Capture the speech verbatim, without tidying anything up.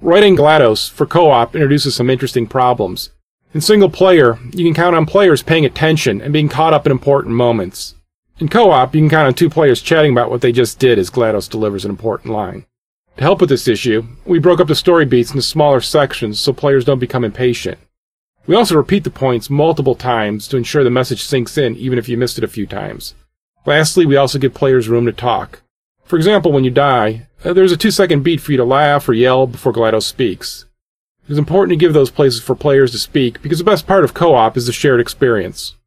Writing GLaDOS for co-op introduces some interesting problems. In single player, you can count on players paying attention and being caught up in important moments. In co-op, you can count on two players chatting about what they just did as GLaDOS delivers an important line. To help with this issue, we broke up the story beats into smaller sections so players don't become impatient. We also repeat the points multiple times to ensure the message sinks in even if you missed it a few times. Lastly, we also give players room to talk. For example, when you die, uh, there's a two second beat for you to laugh or yell before GLaDOS speaks. It is important to give those places for players to speak because the best part of co-op is the shared experience.